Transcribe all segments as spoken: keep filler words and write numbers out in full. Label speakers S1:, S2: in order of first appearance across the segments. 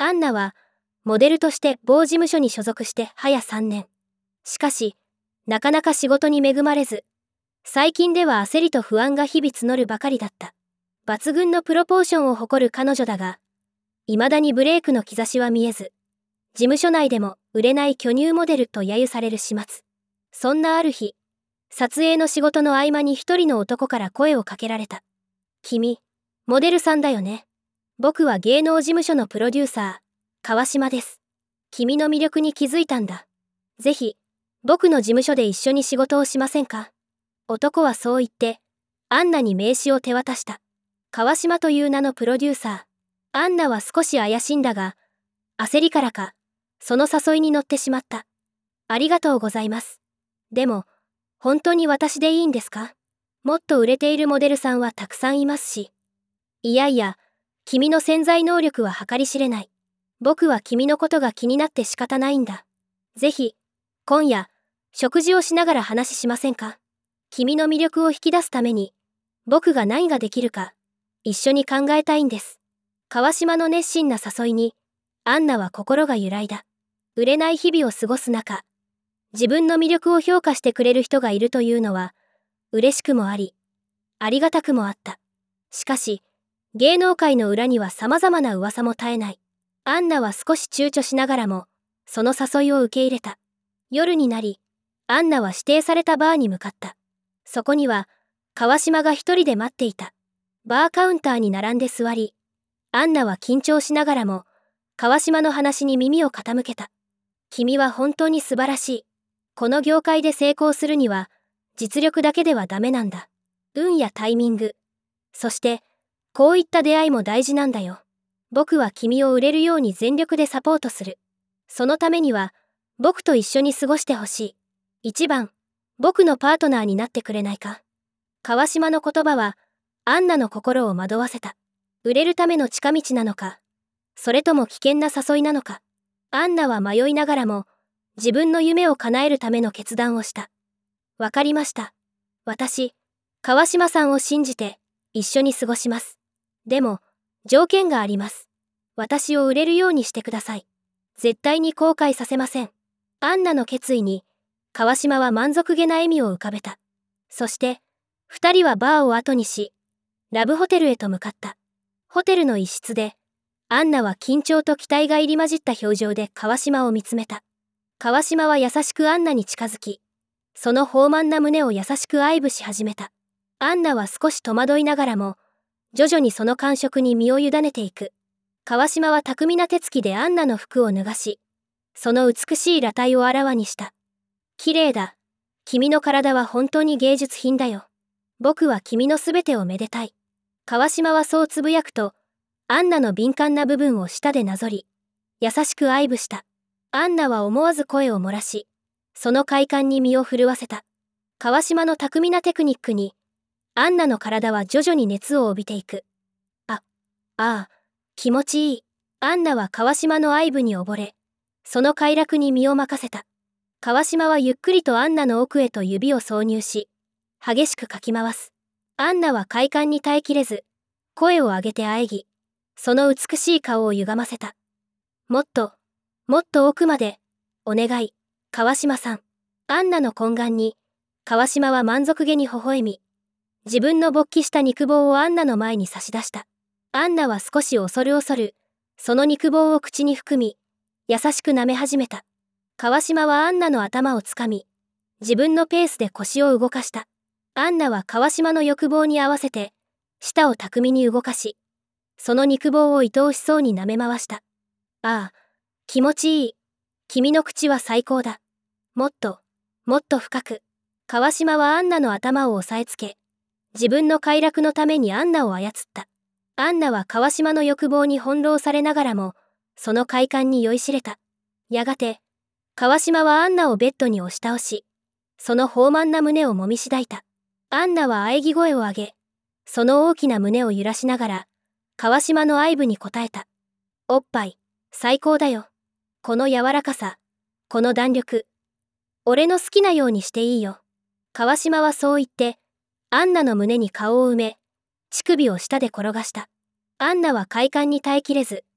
S1: アンナは、モデルとして某事務所に所属して早さんねん。しかし、なかなか仕事に恵まれず、最近では焦りと不安が日々募るばかりだった。抜群のプロポーションを誇る彼女だが、未だにブレイクの兆しは見えず、事務所内でも売れない巨乳モデルと揶揄される始末。そんなある日、撮影の仕事の合間に一人の男から声をかけられた。君、モデルさんだよね。僕は芸能事務所のプロデューサー、川島です。君の魅力に気づいたんだ。ぜひ、僕の事務所で一緒に仕事をしませんか？男はそう言って、アンナに名刺を手渡した。川島という名のプロデューサー。アンナは少し怪しんだが、焦りからか、その誘いに乗ってしまった。ありがとうございます。でも、本当に私でいいんですか？もっと売れているモデルさんはたくさんいますし。いやいや、君の潜在能力は計り知れない。僕は君のことが気になって仕方ないんだ。ぜひ、今夜、食事をしながら話しませんか？君の魅力を引き出すために、僕が何ができるか、一緒に考えたいんです。川島の熱心な誘いに、アンナは心が揺らいだ。売れない日々を過ごす中、自分の魅力を評価してくれる人がいるというのは、嬉しくもあり、ありがたくもあった。しかし、芸能界の裏には様々な噂も絶えない。アンナは少し躊躇しながらも、その誘いを受け入れた。夜になり、アンナは指定されたバーに向かった。そこには、川島が一人で待っていた。バーカウンターに並んで座り、アンナは緊張しながらも、川島の話に耳を傾けた。君は本当に素晴らしい。この業界で成功するには、実力だけではダメなんだ。運やタイミング。そして、こういった出会いも大事なんだよ。僕は君を売れるように全力でサポートする。そのためには、僕と一緒に過ごしてほしい。一番、僕のパートナーになってくれないか？川島の言葉は、アンナの心を惑わせた。売れるための近道なのか、それとも危険な誘いなのか。アンナは迷いながらも、自分の夢を叶えるための決断をした。わかりました。私、川島さんを信じて、一緒に過ごします。でも、条件があります。私を売れるようにしてください。絶対に後悔させません。アンナの決意に、川島は満足げな笑みを浮かべた。そして、二人はバーを後にし、ラブホテルへと向かった。ホテルの一室で、アンナは緊張と期待が入り混じった表情で川島を見つめた。川島は優しくアンナに近づき、その豊満な胸を優しく愛撫し始めた。アンナは少し戸惑いながらも、徐々にその感触に身を委ねていく。川島は巧みな手つきでアンナの服を脱がし、その美しい裸体をあらわにした。綺麗だ。君の体は本当に芸術品だよ。僕は君のすべてをめでたい。川島はそうつぶやくと、アンナの敏感な部分を舌でなぞり、優しく愛撫した。アンナは思わず声を漏らし、その快感に身を震わせた。川島の巧みなテクニックに、アンナの体は徐々に熱を帯びていく。あ、ああ、気持ちいい。アンナは川島の愛撫に溺れ、その快楽に身を任せた。川島はゆっくりとアンナの奥へと指を挿入し、激しくかき回す。アンナは快感に耐えきれず、声を上げて喘ぎ、その美しい顔を歪ませた。もっと、もっと奥まで、お願い、川島さん。アンナの懇願に、川島は満足げに微笑み、自分の勃起した肉棒をアンナの前に差し出した。アンナは少し恐る恐る、その肉棒を口に含み、優しく舐め始めた。川島はアンナの頭をつかみ、自分のペースで腰を動かした。アンナは川島の欲望に合わせて、舌を巧みに動かし、その肉棒を愛おしそうに舐め回した。ああ、気持ちいい。君の口は最高だ。もっと、もっと深く。川島はアンナの頭を押さえつけ、自分の快楽のためにアンナを操った。アンナは川島の欲望に翻弄されながらも、その快感に酔いしれた。やがて、川島はアンナをベッドに押し倒し、その豊満な胸をもみしだいた。アンナは喘ぎ声を上げ、その大きな胸を揺らしながら、川島の愛撫に応えた。おっぱい、最高だよ。この柔らかさ、この弾力。俺の好きなようにしていいよ。川島はそう言って、アンナの胸に顔を埋め、乳首を舌で転がした。アンナは快感に耐えきれず、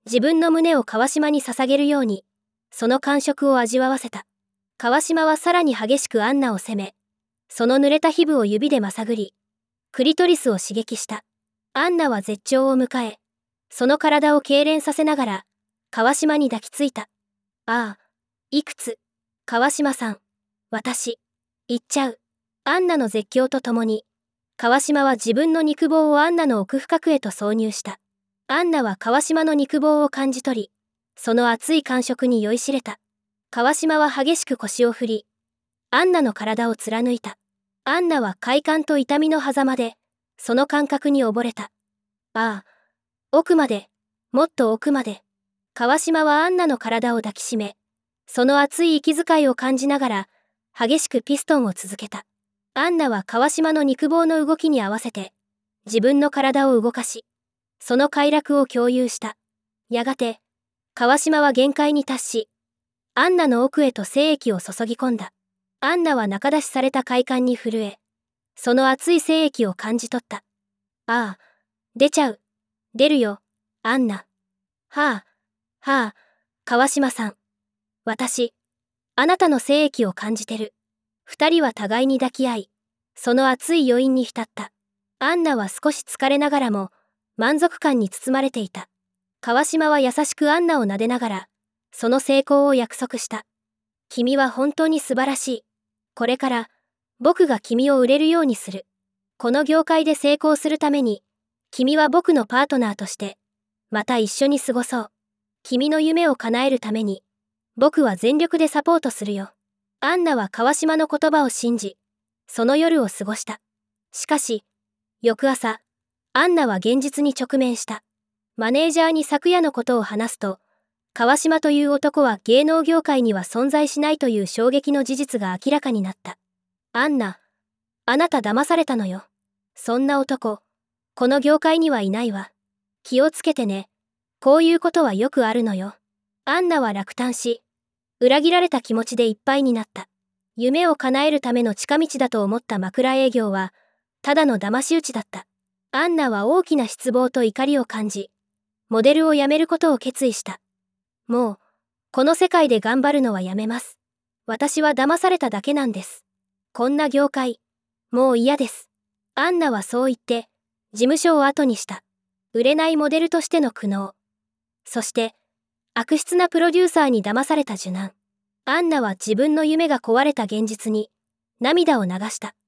S1: 自分の胸を川島に捧げるように、その感触を味わわせた。川島はさらに激しくアンナを責め、その濡れた皮膚を指でまさぐり、クリトリスを刺激した。アンナは絶頂を迎え、その体を痙攣させながら、川島に抱きついた。ああ、いくつ、川島さん、私、言っちゃう。アンナの絶叫とともに、川島は自分の肉棒をアンナの奥深くへと挿入した。アンナは川島の肉棒を感じ取り、その熱い感触に酔いしれた。川島は激しく腰を振り、アンナの体を貫いた。アンナは快感と痛みの狭間で、その感覚に溺れた。ああ、奥まで、もっと奥まで。川島はアンナの体を抱きしめ、その熱い息遣いを感じながら、激しくピストンを続けた。アンナは川島の肉棒の動きに合わせて、自分の体を動かし、その快楽を共有した。やがて、川島は限界に達し、アンナの奥へと精液を注ぎ込んだ。アンナは中出しされた快感に震え、その熱い精液を感じ取った。ああ、出ちゃう。出るよ、アンナ。はあ、はあ、川島さん。私、あなたの精液を感じてる。二人は互いに抱き合い、その熱い余韻に浸った。アンナは少し疲れながらも、満足感に包まれていた。川島は優しくアンナを撫でながら、その成功を約束した。君は本当に素晴らしい。これから、僕が君を売れるようにする。この業界で成功するために、君は僕のパートナーとして、また一緒に過ごそう。君の夢を叶えるために、僕は全力でサポートするよ。アンナは川島の言葉を信じ、その夜を過ごした。しかし、翌朝、アンナは現実に直面した。マネージャーに昨夜のことを話すと、川島という男は芸能業界には存在しないという衝撃の事実が明らかになった。アンナ、あなた騙されたのよ。そんな男、この業界にはいないわ。気をつけてね。こういうことはよくあるのよ。アンナは落胆し、裏切られた気持ちでいっぱいになった。夢を叶えるための近道だと思った枕営業は、ただの騙し討ちだった。アンナは大きな失望と怒りを感じ、モデルを辞めることを決意した。もう、この世界で頑張るのはやめます。私は騙されただけなんです。こんな業界、もう嫌です。アンナはそう言って、事務所を後にした。売れないモデルとしての苦悩。そして、悪質なプロデューサーに騙された受難。アンナは自分の夢が壊れた現実に、涙を流した。